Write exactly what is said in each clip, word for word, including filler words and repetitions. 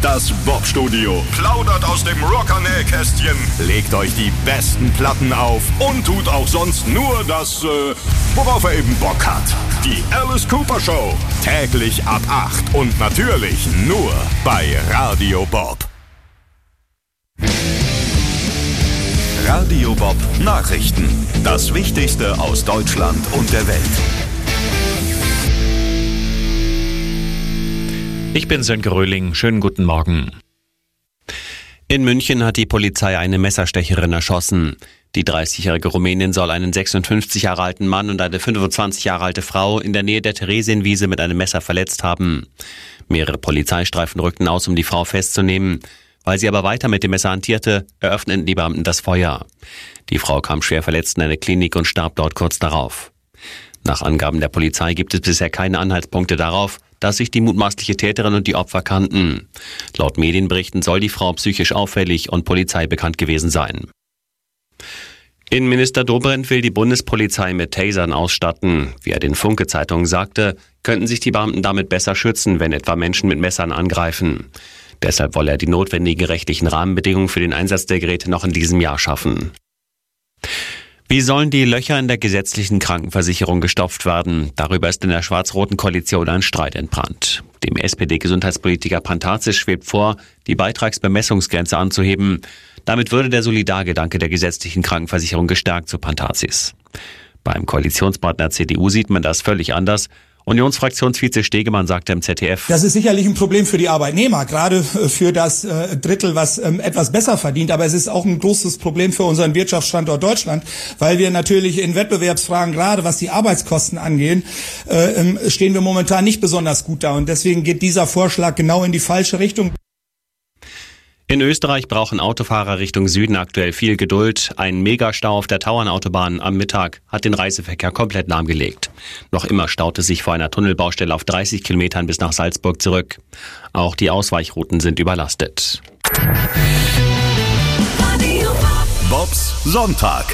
Das Bob-Studio plaudert aus dem Rocker-Nähkästchen, legt euch die besten Platten auf und tut auch sonst nur das, äh, worauf er eben Bock hat. Die Alice Cooper Show, täglich ab acht und natürlich nur bei Radio Bob. Radio Bob Nachrichten. Das Wichtigste aus Deutschland und der Welt. Ich bin Sönke Röhling. Schönen guten Morgen. In München hat die Polizei eine Messerstecherin erschossen. Die dreißigjährige Rumänin soll einen sechsundfünfzig Jahre alten Mann und eine fünfundzwanzig Jahre alte Frau in der Nähe der Theresienwiese mit einem Messer verletzt haben. Mehrere Polizeistreifen rückten aus, um die Frau festzunehmen. Weil sie aber weiter mit dem Messer hantierte, eröffneten die Beamten das Feuer. Die Frau kam schwer verletzt in eine Klinik und starb dort kurz darauf. Nach Angaben der Polizei gibt es bisher keine Anhaltspunkte darauf, dass sich die mutmaßliche Täterin und die Opfer kannten. Laut Medienberichten soll die Frau psychisch auffällig und polizeibekannt gewesen sein. Innenminister Dobrindt will die Bundespolizei mit Tasern ausstatten. Wie er den Funke-Zeitungen sagte, könnten sich die Beamten damit besser schützen, wenn etwa Menschen mit Messern angreifen. Deshalb wolle er die notwendigen rechtlichen Rahmenbedingungen für den Einsatz der Geräte noch in diesem Jahr schaffen. Wie sollen die Löcher in der gesetzlichen Krankenversicherung gestopft werden? Darüber ist in der schwarz-roten Koalition ein Streit entbrannt. Dem S P D-Gesundheitspolitiker Pantatzis schwebt vor, die Beitragsbemessungsgrenze anzuheben. Damit würde der Solidargedanke der gesetzlichen Krankenversicherung gestärkt, so Pantatzis. Beim Koalitionspartner C D U sieht man das völlig anders. Unionsfraktionsvize Stegemann sagte im Z D F: Das ist sicherlich ein Problem für die Arbeitnehmer, gerade für das äh, Drittel, was ähm, etwas besser verdient. Aber es ist auch ein großes Problem für unseren Wirtschaftsstandort Deutschland, weil wir natürlich in Wettbewerbsfragen, gerade was die Arbeitskosten angehen, äh, stehen wir momentan nicht besonders gut da. Und deswegen geht dieser Vorschlag genau in die falsche Richtung. In Österreich brauchen Autofahrer Richtung Süden aktuell viel Geduld. Ein Megastau auf der Tauernautobahn am Mittag hat den Reiseverkehr komplett lahmgelegt. Noch immer staut es sich vor einer Tunnelbaustelle auf dreißig Kilometern bis nach Salzburg zurück. Auch die Ausweichrouten sind überlastet. Bobs Sonntag.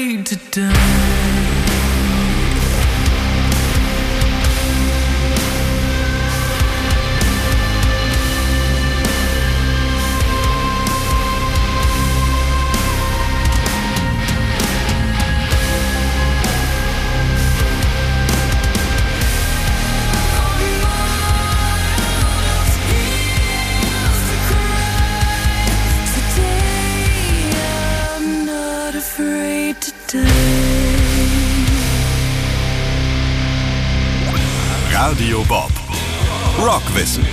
afraid to die. Radio Bob. Rockwissen.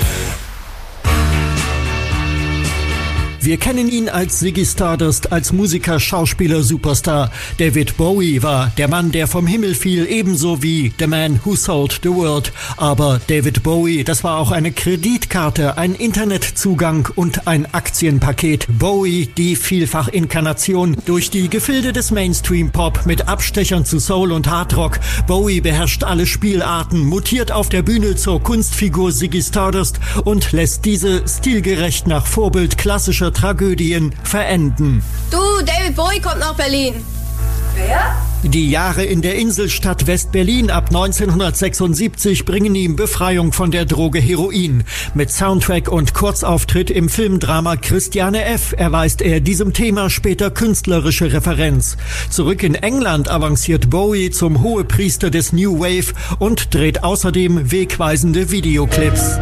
Wir kennen ihn als Ziggy Stardust, als Musiker, Schauspieler, Superstar. David Bowie war der Mann, der vom Himmel fiel, ebenso wie The Man Who Sold the World. Aber David Bowie, das war auch eine Kreditkarte, ein Internetzugang und ein Aktienpaket. Bowie, die Vielfachinkarnation durch die Gefilde des Mainstream-Pop mit Abstechern zu Soul und Hardrock. Bowie beherrscht alle Spielarten, mutiert auf der Bühne zur Kunstfigur Ziggy Stardust und lässt diese stilgerecht nach Vorbild klassischer Tragödien verenden. Du, David Bowie kommt nach Berlin. Wer? Die Jahre in der Inselstadt West-Berlin ab neunzehnhundertsechsundsiebzig bringen ihm Befreiung von der Droge Heroin. Mit Soundtrack und Kurzauftritt im Filmdrama Christiane F. erweist er diesem Thema später künstlerische Referenz. Zurück in England avanciert Bowie zum Hohepriester des New Wave und dreht außerdem wegweisende Videoclips.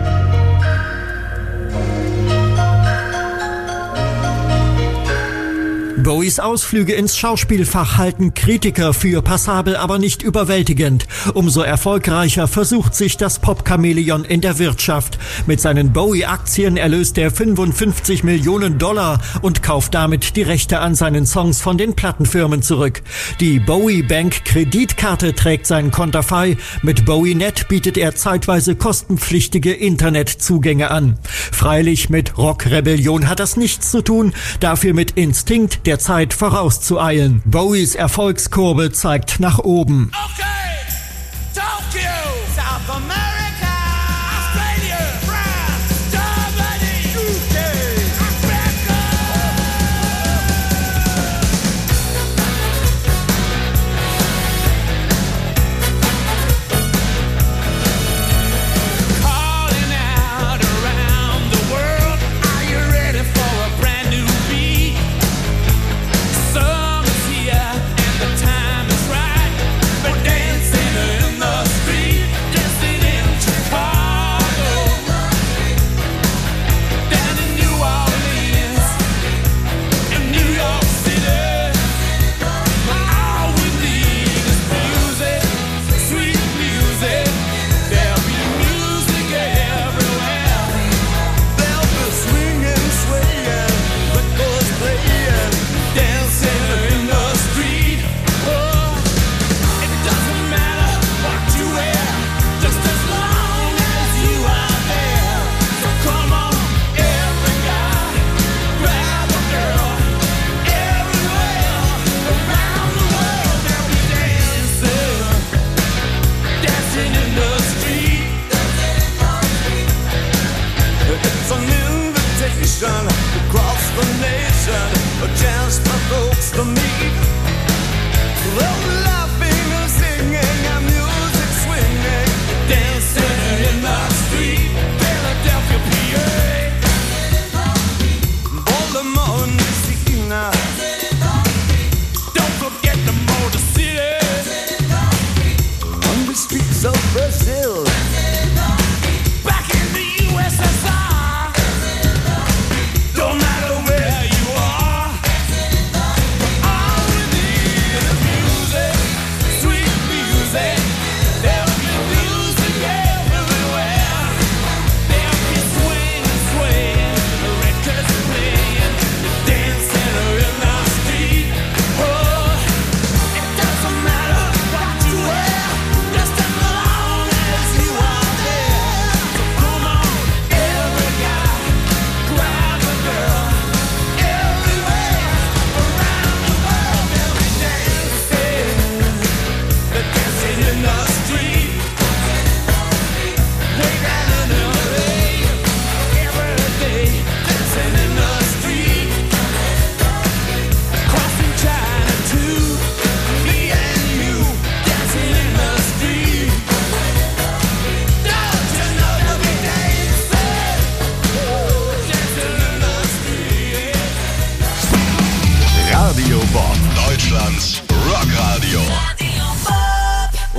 Bowies Ausflüge ins Schauspielfach halten Kritiker für passabel, aber nicht überwältigend. Umso erfolgreicher versucht sich das Pop-Chamäleon in der Wirtschaft. Mit seinen Bowie-Aktien erlöst er fünfundfünfzig Millionen Dollar und kauft damit die Rechte an seinen Songs von den Plattenfirmen zurück. Die Bowie Bank Kreditkarte trägt sein Konterfei. Mit BowieNet bietet er zeitweise kostenpflichtige Internetzugänge an. Freilich mit Rock-Rebellion hat das nichts zu tun, dafür mit Instinkt der Zeit vorauszueilen. Bowies Erfolgskurve zeigt nach oben. Okay, Tokyo, South America, Australia, France, Germany, U K, Africa. Calling out around the world, are you ready for a brand new beat? Summer's here and the time is right for dance.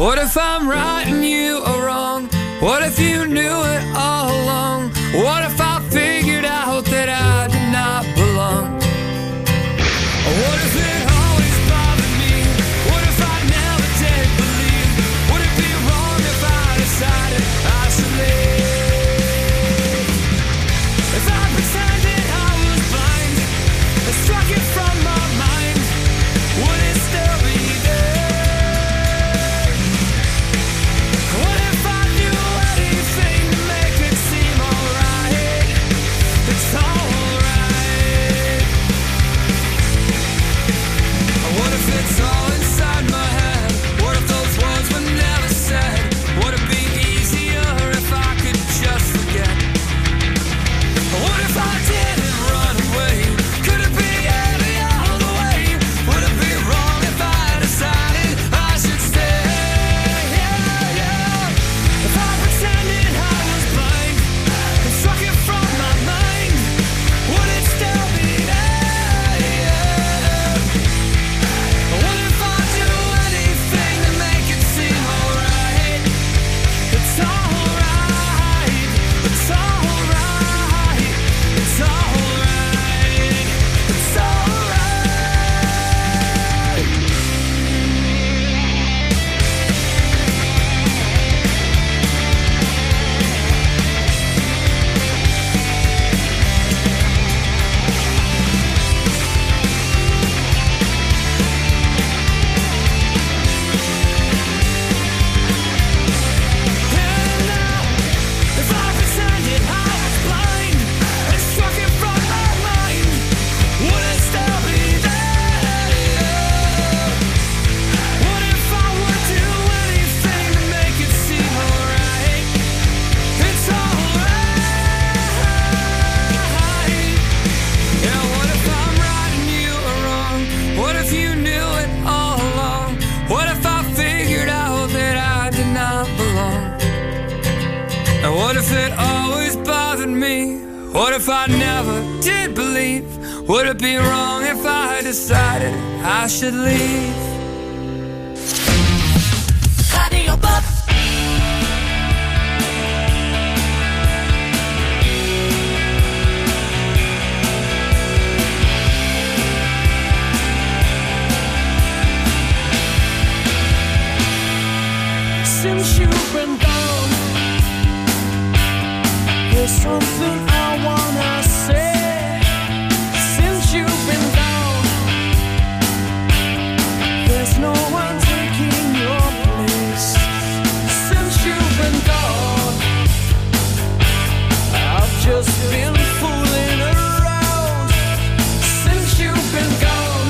What if I'm right and you are wrong? What if you knew it all along? What if I figured out that I did not belong? What if it always bothered me? What if I never did believe? Would it be wrong if I decided I should live? If I pretended I was blind and struck it from my mind, would it still be there? What if I knew anything to make it seem alright? It's alright. What if it's all inside my head? What if those words were never said? Would it be easier if I could just forget? What if I didn't run away? Could it be any other way? Would it be wrong if I decided I should stay? Yeah, yeah. If I pretended I was blind and struck it from my mind, would it still be there? Yeah. What if I do anything to make it seem alright? It's alright. It's alright. It's alright. It's alright. And now, if I pretended I was blind and struck it from my mind, would it still be there? What if I would do anything to make it seem alright? It's alright. Yeah, what if I'm right and you are wrong? What if you knew it all along? What if I figured out that I did not belong? And what if it always bothered me? What if I never did believe? Would it be wrong if I decided I should leave? Radio Pop. Since you've been gone, there's something I wanna say. Since you've been gone, there's no one taking your place. Since you've been gone, I've just been fooling around. Since you've been gone,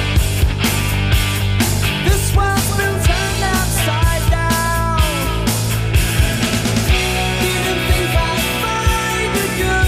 this world's been turned upside down. Didn't think I'd find a girl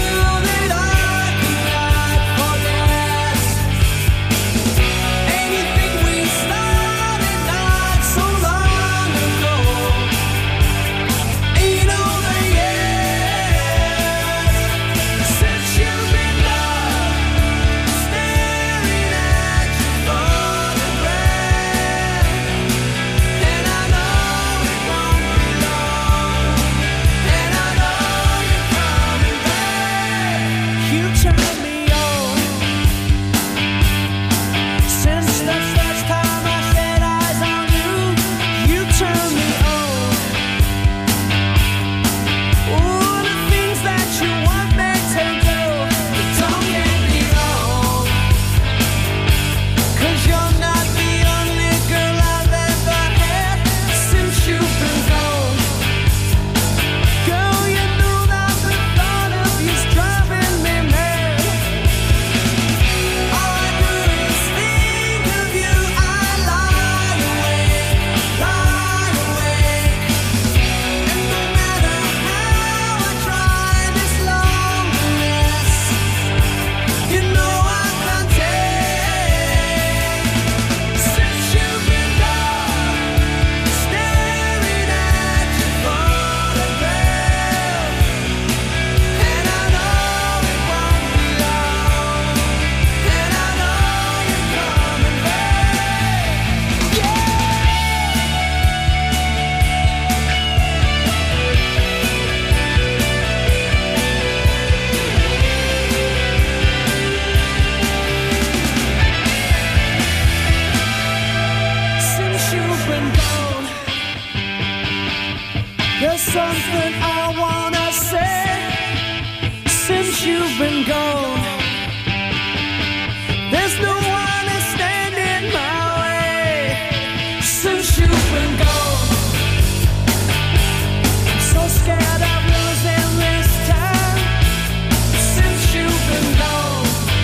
something I wanna say since you've been gone. There's no one to stand in my way since you've been gone. I'm so scared of losing this time since you've been gone.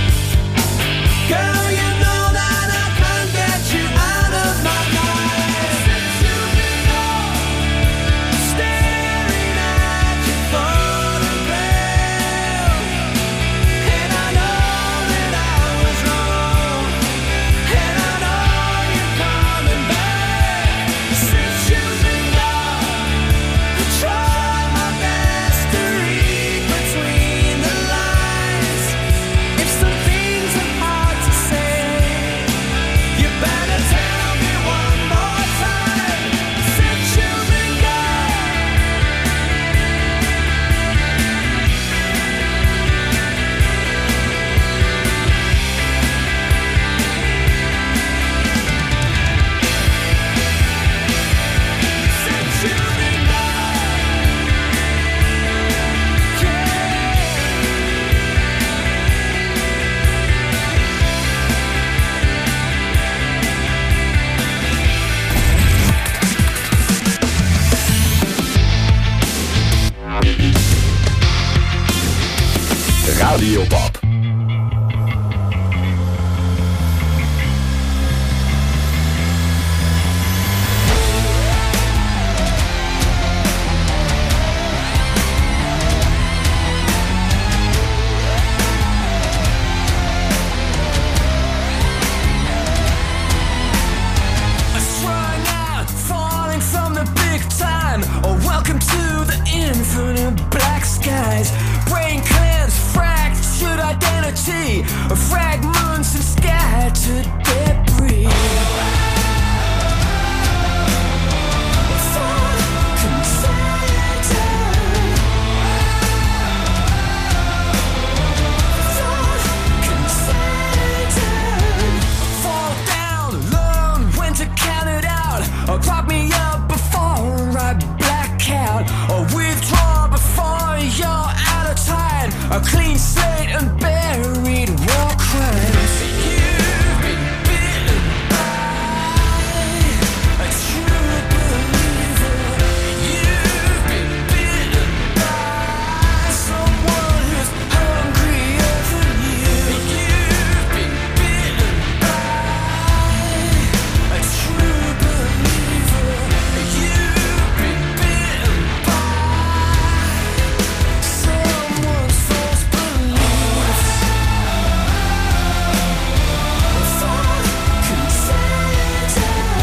Girl, you know that I can't get you out of my mind since you've been gone. Staring at your photograph, and I know that I was wrong, and I know you're coming back since you've been gone. I tried my best to read between the lines. If some things are hard to say, you better tell me one more time since you've been since you've been Radio Bob. strung out, falling from the big time. Oh, welcome to the infinite black skies. Brain cleansed, fractured identity, fragments and scattered debris. Thought concentrated. Thought concentrated. Fall down, learn when to count it out. Or prop me up before I black out. Or withdraw before you're out of time. A clean slate and buried war crimes. You've been bitten by a true believer. You've been bitten by someone who's hungrier than you. You've been bitten by a true believer. You've been bitten by someone's false beliefs. Thought consented.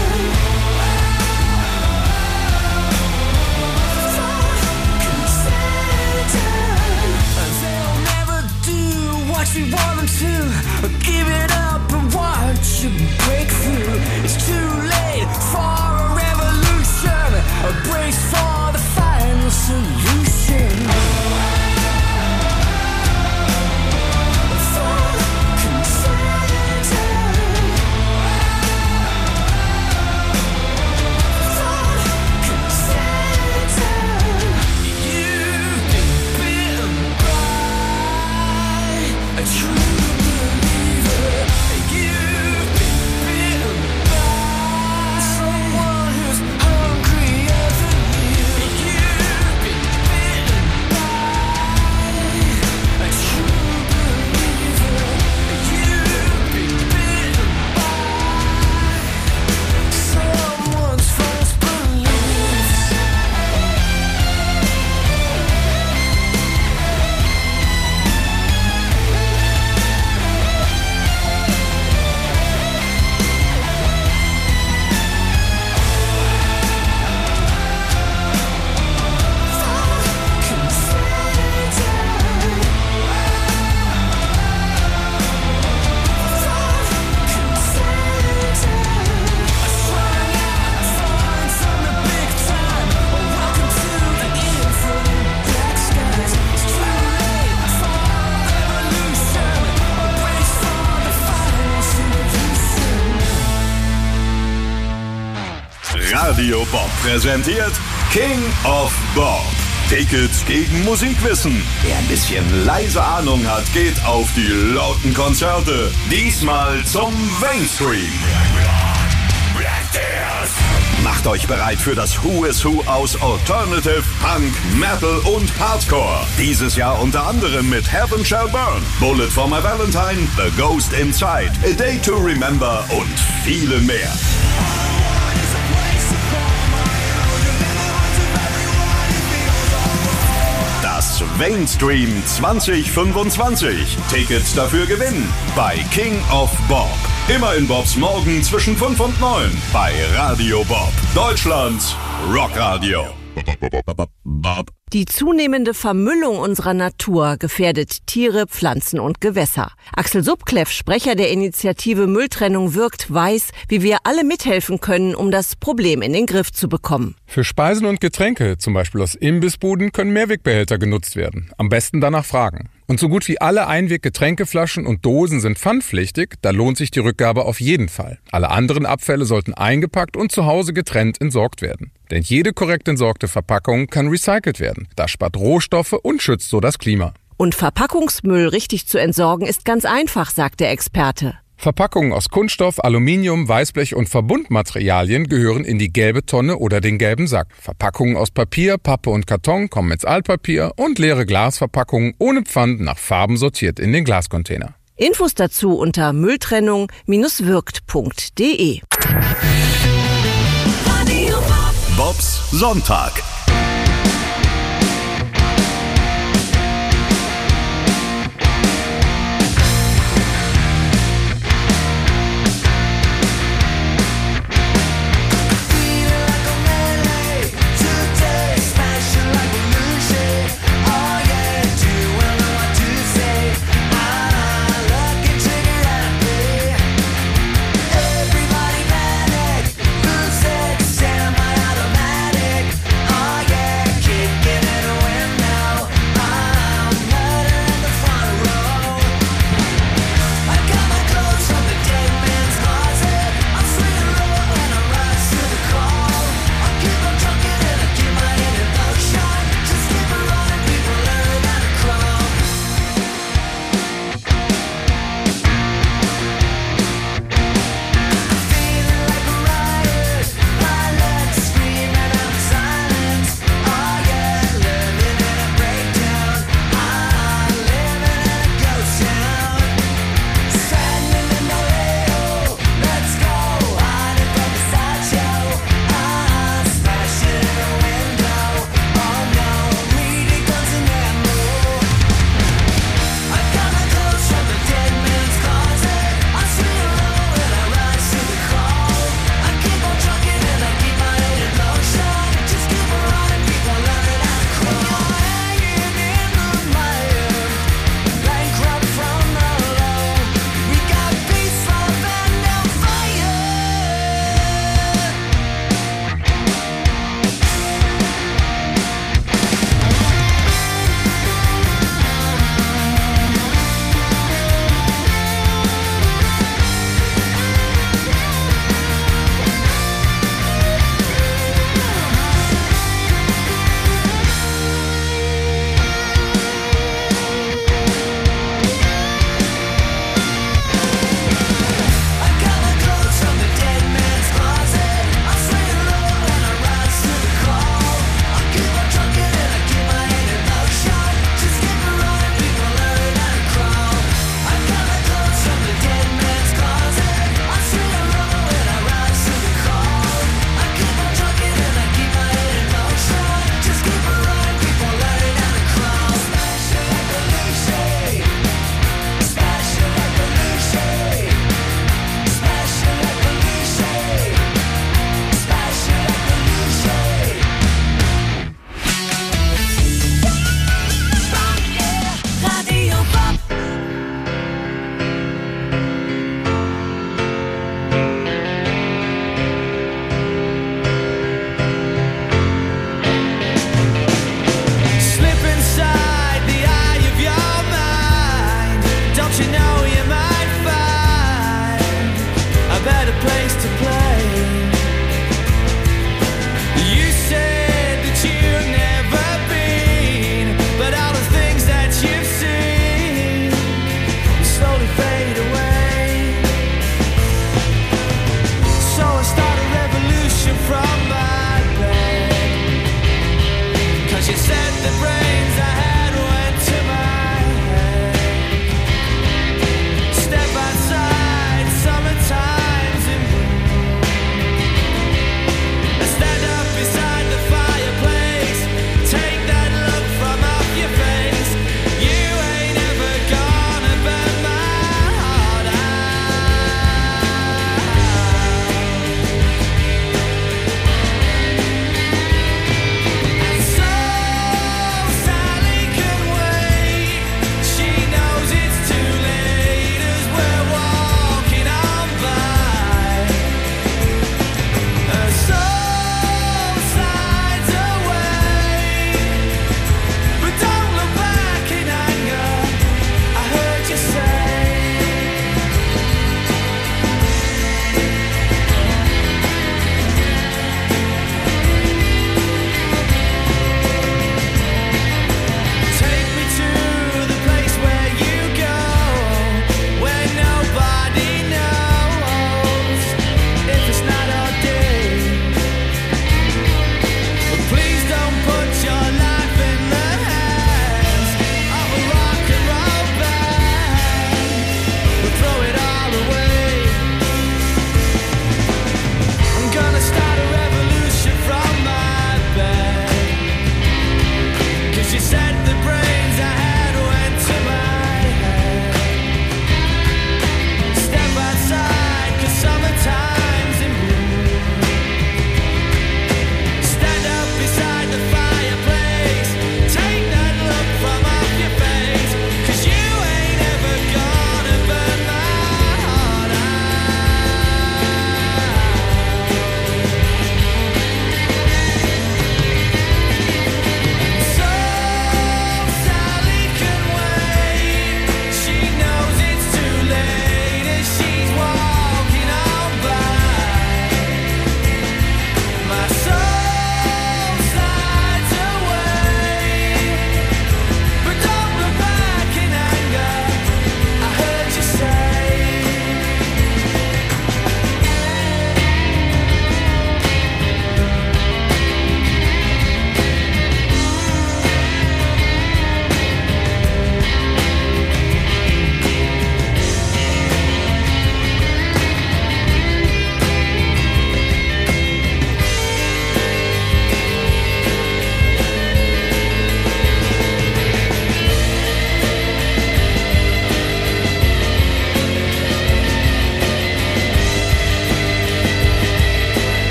Thought consented. They'll never do what you want them to. Give it up and watch you break through. It's too late for a revolution. A brace for the final solution. Thought consented. Thought consented. You've been bitten by a true believer. You've been bitten by someone who's hungrier than you. You've been bitten by a true believer. You've been bitten by someone's false beliefs. Radio Bob präsentiert King of Bob. Tickets gegen Musikwissen. Wer ein bisschen leise Ahnung hat, geht auf die lauten Konzerte. Diesmal zum Mainstream. Macht euch bereit für das Who is Who aus Alternative, Punk, Metal und Hardcore. Dieses Jahr unter anderem mit Heaven Shall Burn, Bullet for My Valentine, The Ghost Inside, A Day to Remember und viele mehr. Das Mainstream zwanzig fünfundzwanzig. Tickets dafür gewinnen bei King of Bob. Immer in Bobs Morgen zwischen fünf und neun bei Radio Bob. Deutschlands Rockradio. Die zunehmende Vermüllung unserer Natur gefährdet Tiere, Pflanzen und Gewässer. Axel Subkleff, Sprecher der Initiative Mülltrennung wirkt, weiß, wie wir alle mithelfen können, um das Problem in den Griff zu bekommen. Für Speisen und Getränke, zum Beispiel aus Imbissbuden, können Mehrwegbehälter genutzt werden. Am besten danach fragen. Und so gut wie alle Einweg-Getränkeflaschen und Dosen sind pfandpflichtig, da lohnt sich die Rückgabe auf jeden Fall. Alle anderen Abfälle sollten eingepackt und zu Hause getrennt entsorgt werden. Denn jede korrekt entsorgte Verpackung kann recycelt werden. Das spart Rohstoffe und schützt so das Klima. Und Verpackungsmüll richtig zu entsorgen ist ganz einfach, sagt der Experte. Verpackungen aus Kunststoff, Aluminium, Weißblech und Verbundmaterialien gehören in die gelbe Tonne oder den gelben Sack. Verpackungen aus Papier, Pappe und Karton kommen ins Altpapier und leere Glasverpackungen ohne Pfand nach Farben sortiert in den Glascontainer. Infos dazu unter mülltrennung wirkt punkt de. Bobs Sonntag. Everybody panic, lose it, stand by automatic.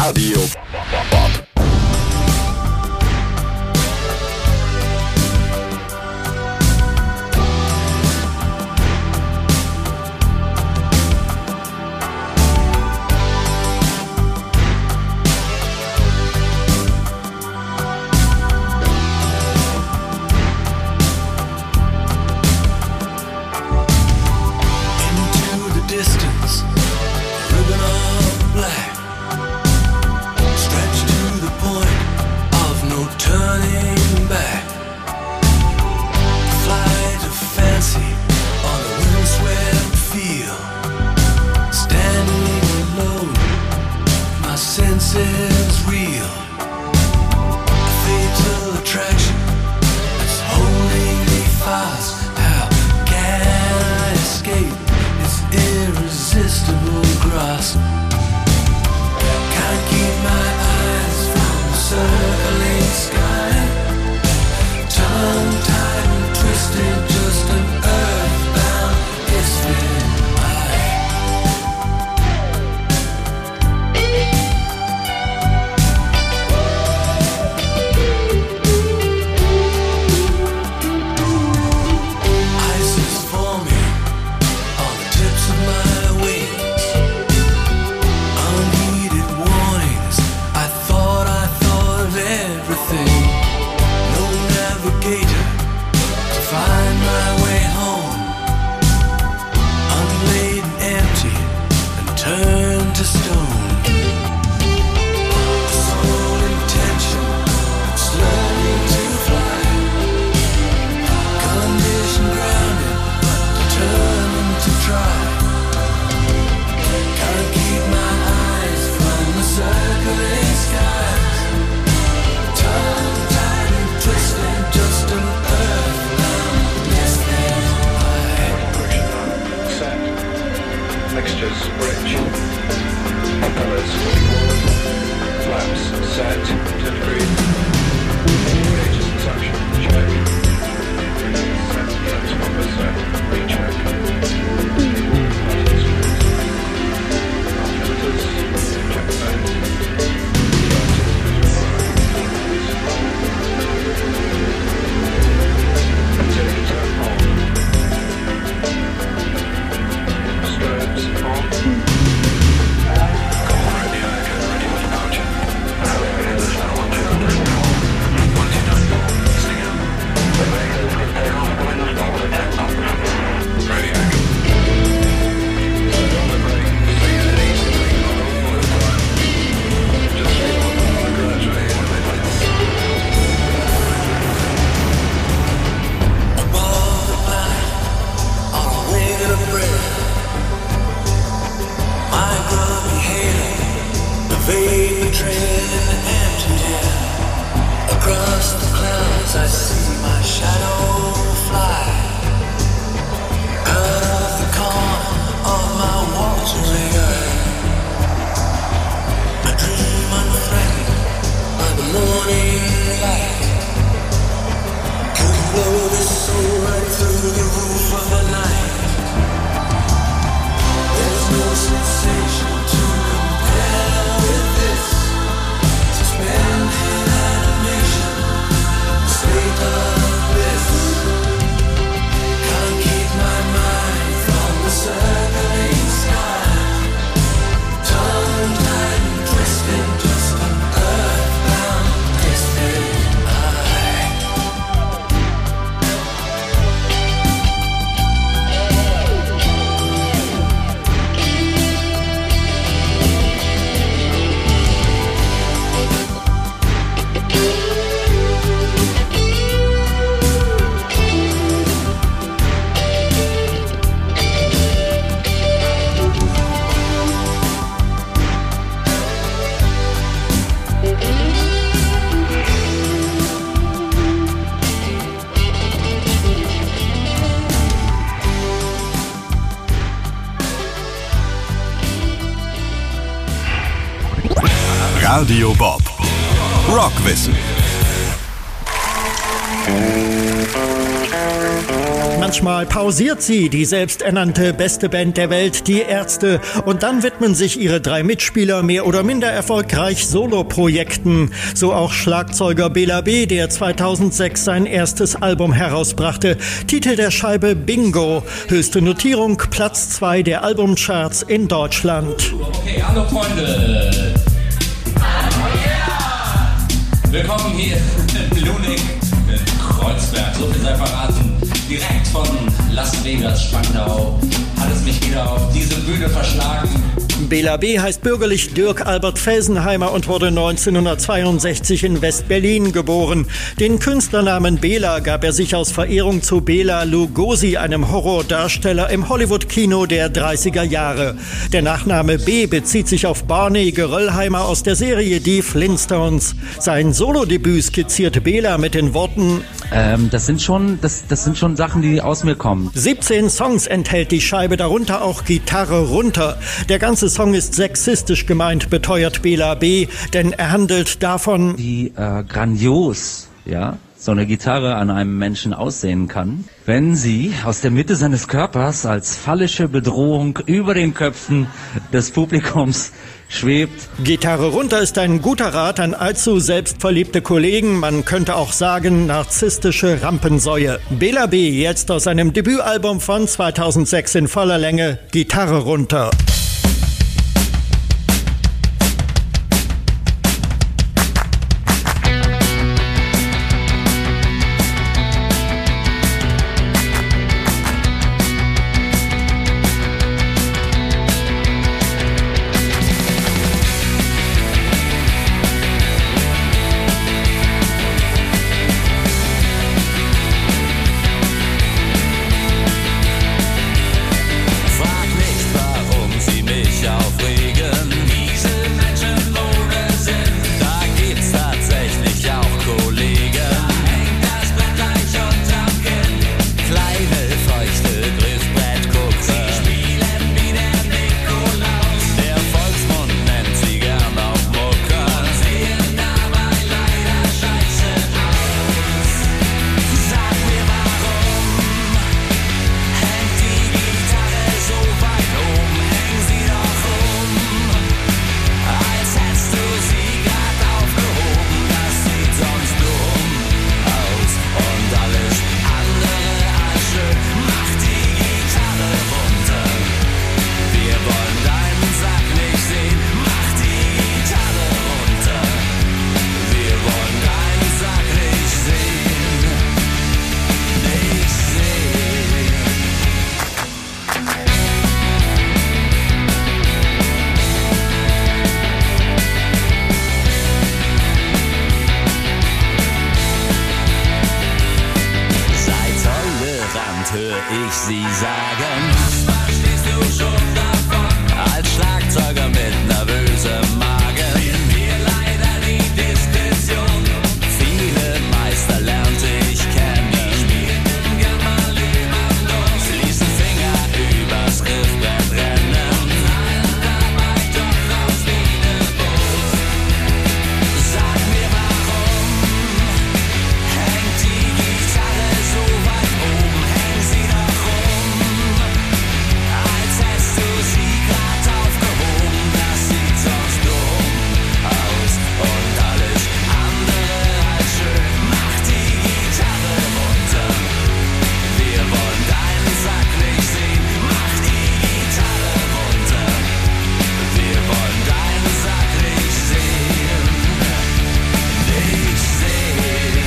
Radio Bob. Radio Bob. Rockwissen. Manchmal pausiert sie, die selbsternannte beste Band der Welt, die Ärzte. Und dann widmen sich ihre drei Mitspieler mehr oder minder erfolgreich Soloprojekten. So auch Schlagzeuger Bela B., der zweitausendsechs sein erstes Album herausbrachte. Titel der Scheibe Bingo. Höchste Notierung, Platz zwei der Albumcharts in Deutschland. Okay, hallo Freunde. Willkommen hier in Luning, in Kreuzberg, so viel sei verraten. Direkt von Las Vegas, Spandau, hat es mich wieder auf diese Bühne verschlagen. Bela B. heißt bürgerlich Dirk Albert Felsenheimer und wurde neunzehnhundertzweiundsechzig in West-Berlin geboren. Den Künstlernamen Bela gab er sich aus Verehrung zu Bela Lugosi, einem Horrordarsteller im Hollywood-Kino der dreißiger Jahre. Der Nachname B. bezieht sich auf Barney Geröllheimer aus der Serie Die Flintstones. Sein Solodebüt skizzierte Bela mit den Worten: ähm, das sind schon, das, das sind schon Sachen, die aus mir kommen. siebzehn Songs enthält die Scheibe, darunter auch Gitarre runter. Der ganze Song ist sexistisch gemeint, beteuert Bela B., denn er handelt davon, wie äh, grandios, ja, so eine Gitarre an einem Menschen aussehen kann, wenn sie aus der Mitte seines Körpers als phallische Bedrohung über den Köpfen des Publikums schwebt. Gitarre runter ist ein guter Rat an allzu selbstverliebte Kollegen, man könnte auch sagen narzisstische Rampensäue. Bela B. jetzt aus seinem Debütalbum von zweitausendsechs in voller Länge, Gitarre runter. ich sie sagen. Was verstehst du schon davon? Als Schlagzeuger mit nervösem Magen fehlen mir leider die Diskretion. Viele Meister lernte ich kennen, die spielten gern mal lümmerlos, ließen Finger übers Griffbrett rennen, seien dabei doch aus Wiedeboot. Sag mir, warum hängt die Gitarre so weit oben? Häng sie doch rum, als hättest du sie grad aufgehoben. Das sieht sonst dumm aus und alles andere als schön. Mach die Gitarre runter, wir wollen deinen Sack nicht sehen. Mach die Gitarre runter, wir wollen deinen Sack nicht sehen. Nicht sehen.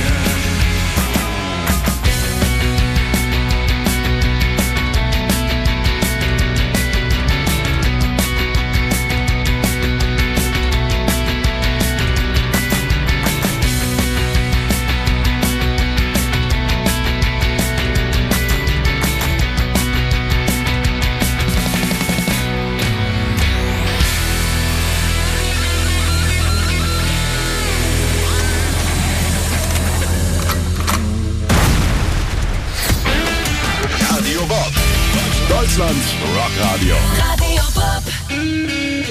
Radio Bob, Deutschlands Rockradio. Radio Bob.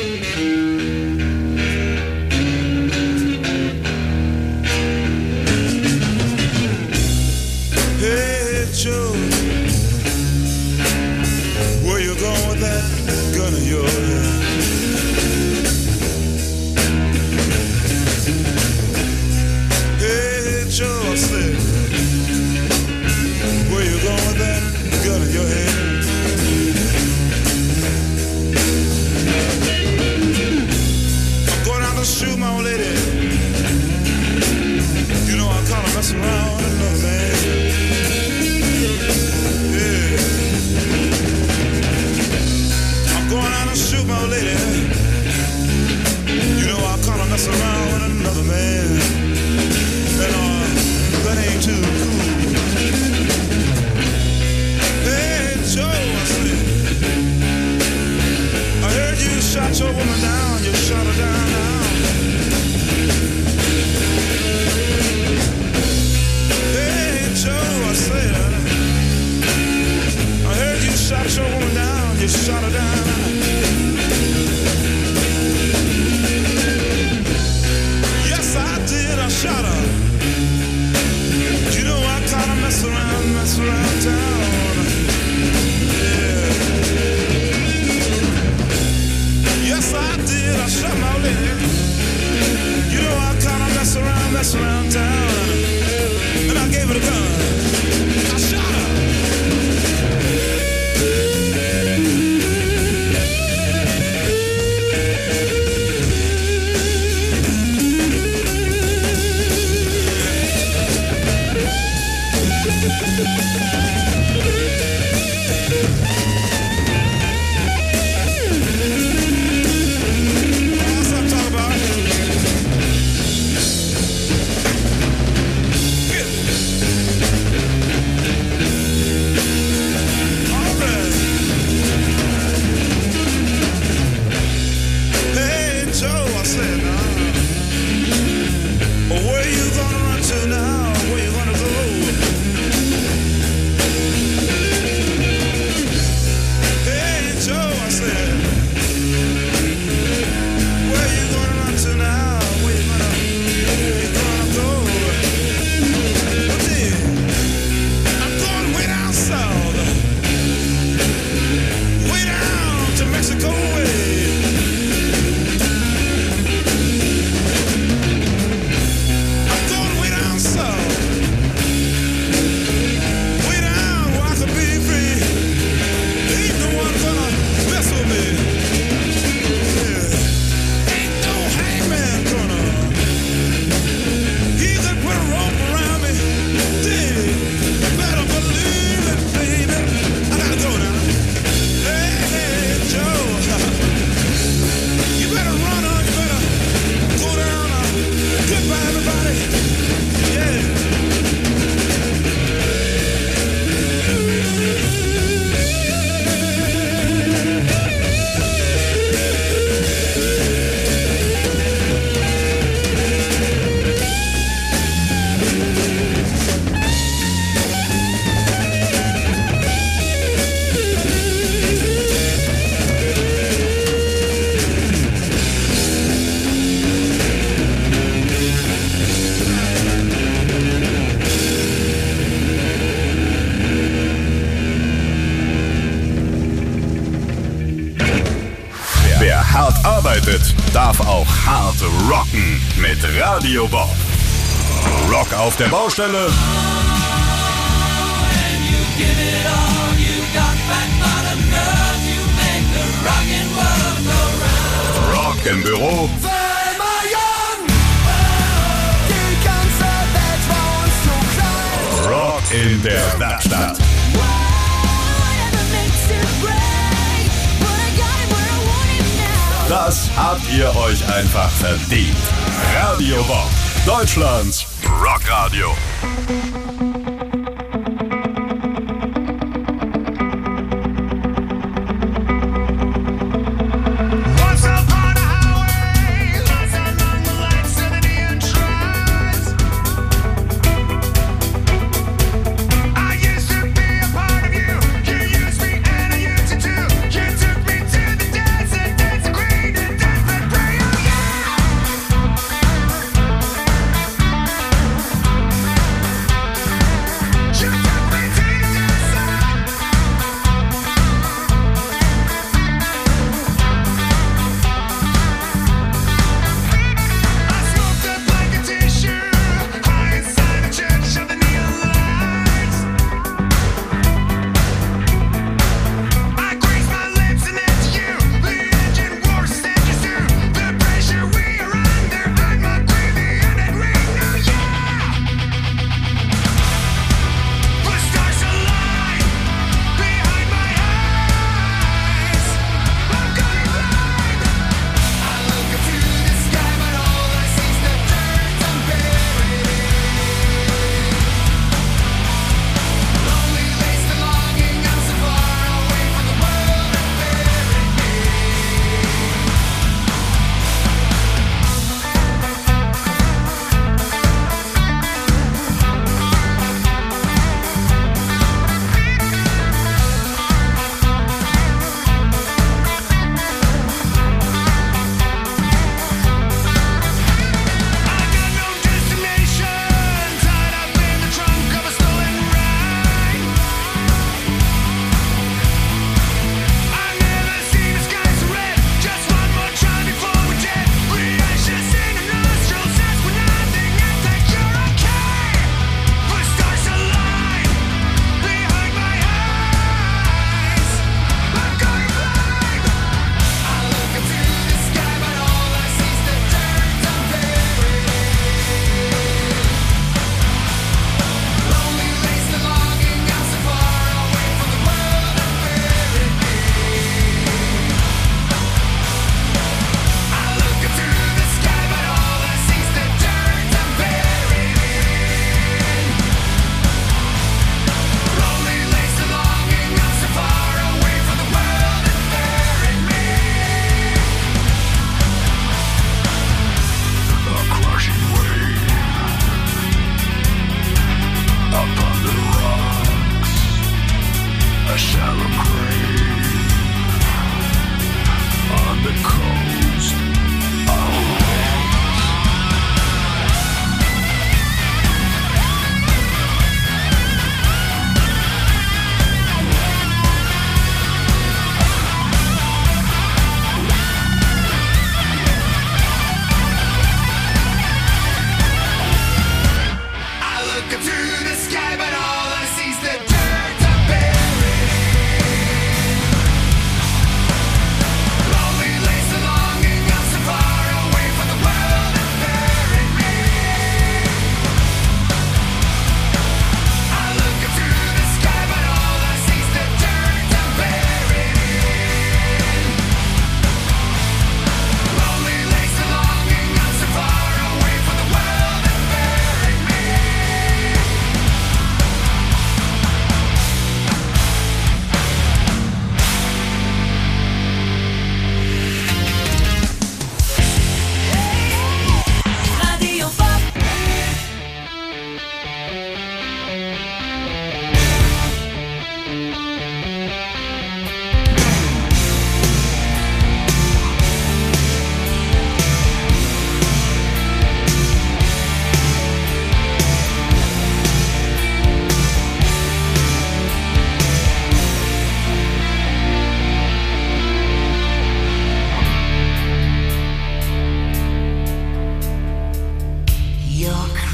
Hey Joe, gonna shoot my old lady. You know I kinda mess around with another man. Yeah. I'm going out and shoot my old lady. You know I kinda mess around with another man. And uh, that ain't too cool. Hey Joe, I said, I heard you shot your woman down, you shot her down now. Hey Joe, I said, I heard you shot your woman down, you shot her down now. Yes I did, I shot her. You know I kinda mess around, mess around town. Yeah. Yes I did, I shot my lady. You know I kinda mess around, mess around town. And I gave it a gun. I shot her. Darf auch hart rocken mit Radio Bob. Rock auf der Baustelle. Rock im Büro. Rock in der Werkstatt. Das habt ihr euch einfach verdient. Radio Bob, Deutschlands Rockradio. Yeah.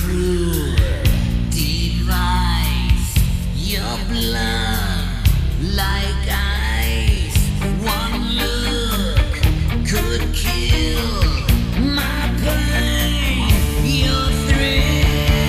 cruel device. Your blood like ice. One look could kill my pain. Your thrill.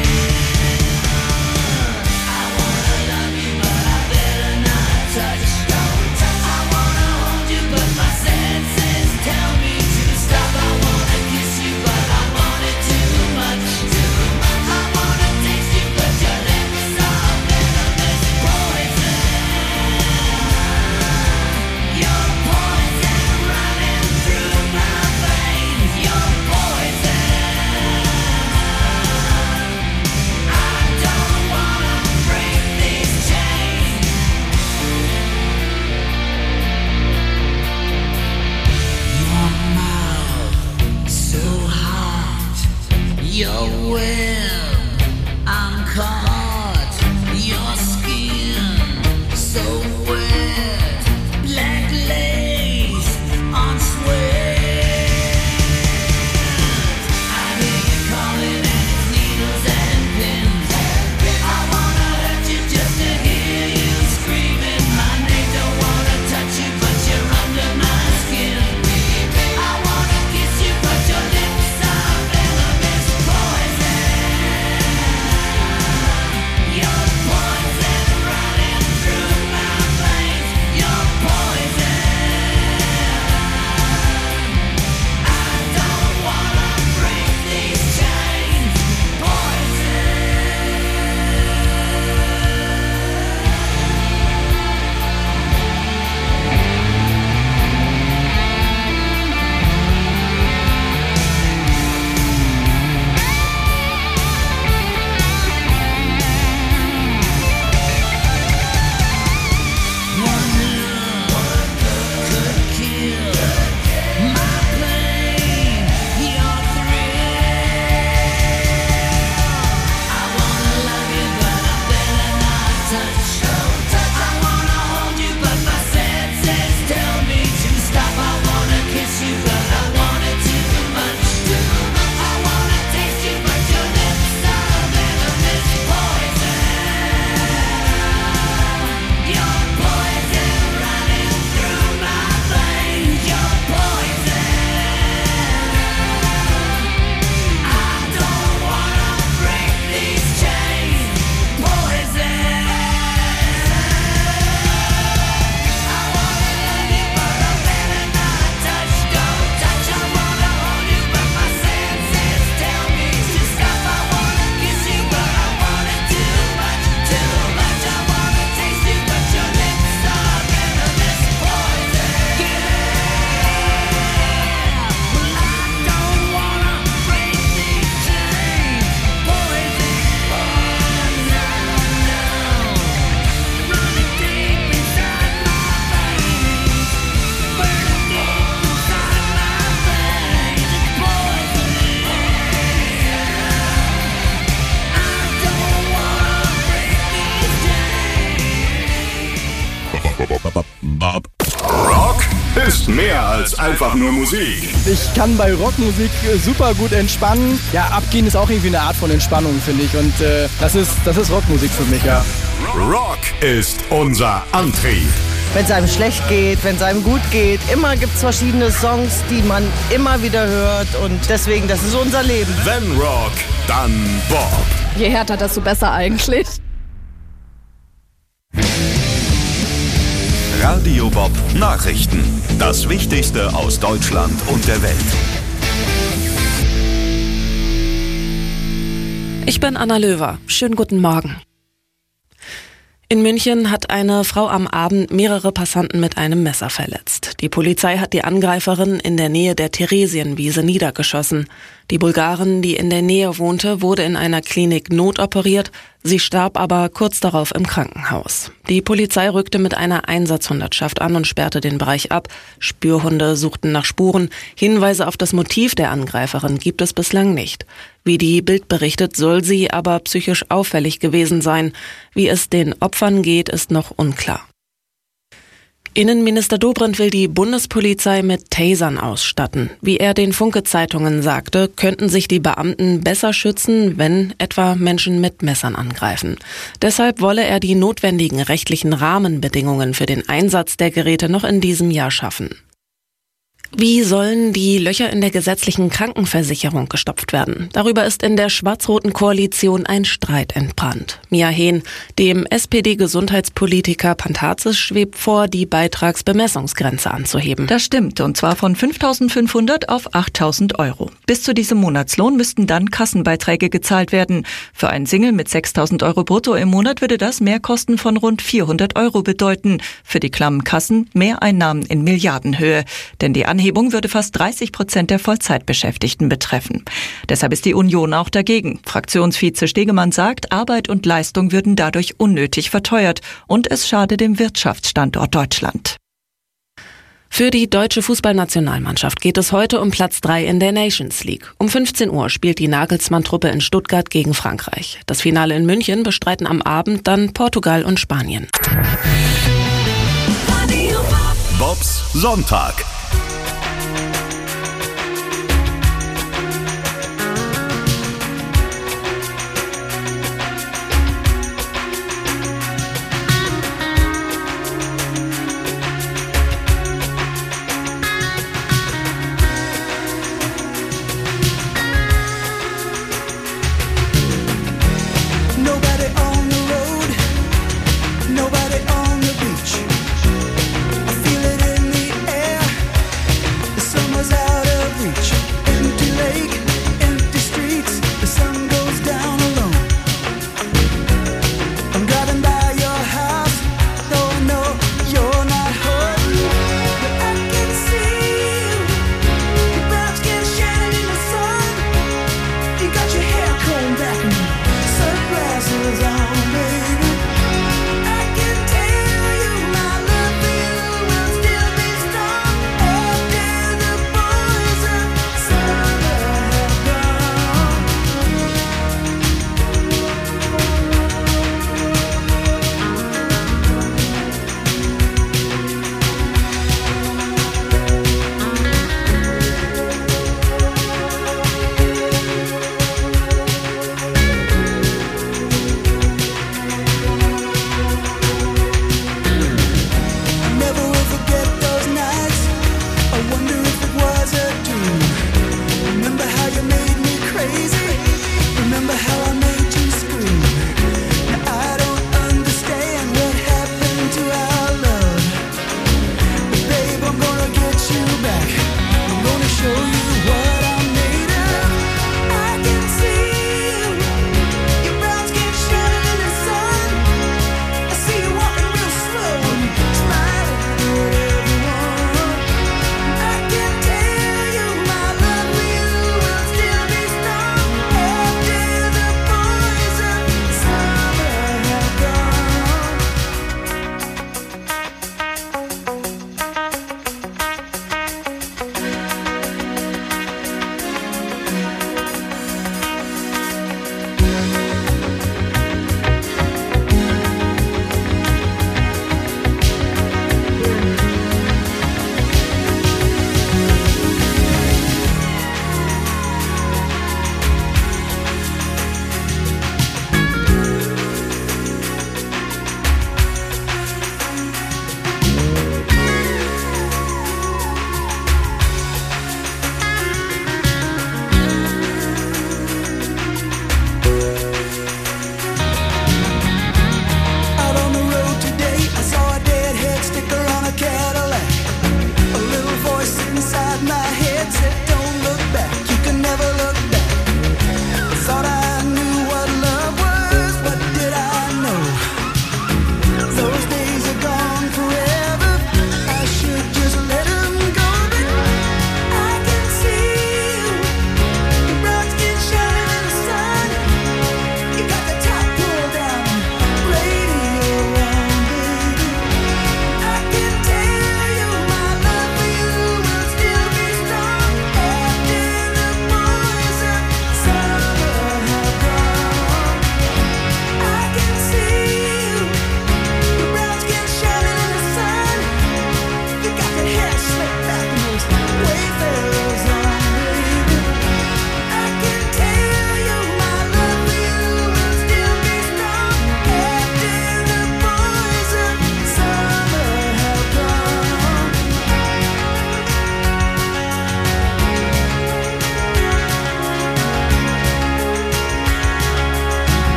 I wanna love you, but I better not touch. Don't touch. I wanna hold you, but my senses tell me to stop. I wanna kiss you, but I want it too much, too much. I wanna taste you, but your lips are venomous poison. Your poison running through my veins. Your poison. I don't wanna break these chains. Your mouth so hot. Your web, I'm caught. Your skin so wet. Black lace on sweat. I hear you calling and it's needles and pins. I wanna hurt you just to hear you screaming my name. Don't wanna touch you, but you're under my skin. I wanna kiss you, but your lips are venomous poison. Your poison running through my veins. Your poison. I don't wanna break these chains. Poison. One look could kill my pain. Your thrill. I wanna love you, but I better not touch. I wanna hold you, but my senses tell me to stop. I wanna kiss you, but I want it too much. I wanna taste you, but your lips are venomous poison. Your poison running through my veins. Your poison. I don't wanna break these chains. Poison. I wanna love you, but I better not touch. Don't touch. I wanna hold you, but my senses tell me to stop. I wanna kiss you, but I want it too much, too much. I wanna taste you, but your lips are venomous poison. Well, I don't wanna break these chains. Poison. No, no. Running deep inside my veins. Burning deep inside my veins. It's poison. I don't wanna break these chains. Bob. Rock ist mehr als einfach nur Musik. Ich kann bei Rockmusik äh, super gut entspannen. Ja, abgehen ist auch irgendwie eine Art von Entspannung, finde ich. Und äh, das ist, das ist Rockmusik für mich, ja. Rock ist unser Antrieb. Wenn es einem schlecht geht, wenn es einem gut geht, immer gibt es verschiedene Songs, die man immer wieder hört. Und deswegen, das ist unser Leben. Wenn Rock, dann Bob. Je härter, desto besser eigentlich. Radio Bob Nachrichten. Das Wichtigste aus Deutschland und der Welt. Ich bin Anna Löwer. Schönen guten Morgen. In München hat eine Frau am Abend mehrere Passanten mit einem Messer verletzt. Die Polizei hat die Angreiferin in der Nähe der Theresienwiese niedergeschossen. Die Bulgarin, die in der Nähe wohnte, wurde in einer Klinik notoperiert. Sie starb aber kurz darauf im Krankenhaus. Die Polizei rückte mit einer Einsatzhundertschaft an und sperrte den Bereich ab. Spürhunde suchten nach Spuren. Hinweise auf das Motiv der Angreiferin gibt es bislang nicht. Wie die Bild berichtet, soll sie aber psychisch auffällig gewesen sein. Wie es den Opfern geht, ist noch unklar. Innenminister Dobrindt will die Bundespolizei mit Tasern ausstatten. Wie er den Funke-Zeitungen sagte, könnten sich die Beamten besser schützen, wenn etwa Menschen mit Messern angreifen. Deshalb wolle er die notwendigen rechtlichen Rahmenbedingungen für den Einsatz der Geräte noch in diesem Jahr schaffen. Wie sollen die Löcher in der gesetzlichen Krankenversicherung gestopft werden? Darüber ist in der schwarz-roten Koalition ein Streit entbrannt. Mia Hehn, dem S P D-Gesundheitspolitiker Pantazis schwebt vor, die Beitragsbemessungsgrenze anzuheben. Das stimmt, und zwar von fünftausendfünfhundert auf achttausend Euro. Bis zu diesem Monatslohn müssten dann Kassenbeiträge gezahlt werden. Für einen Single mit sechstausend Euro brutto im Monat würde das Mehrkosten von rund vierhundert Euro bedeuten. Für die klammen Kassen Mehreinnahmen in Milliardenhöhe. Denn die Anhebung würde fast dreißig Prozent der Vollzeitbeschäftigten betreffen. Deshalb ist die Union auch dagegen. Fraktionsvize Stegemann sagt, Arbeit und Leistung würden dadurch unnötig verteuert und es schade dem Wirtschaftsstandort Deutschland. Für die deutsche Fußballnationalmannschaft geht es heute um Platz drei in der Nations League. Um fünfzehn Uhr spielt die Nagelsmann-Truppe in Stuttgart gegen Frankreich. Das Finale in München bestreiten am Abend dann Portugal und Spanien. Bobs Sonntag.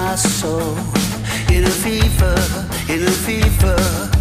my soul. In a fever, in a fever.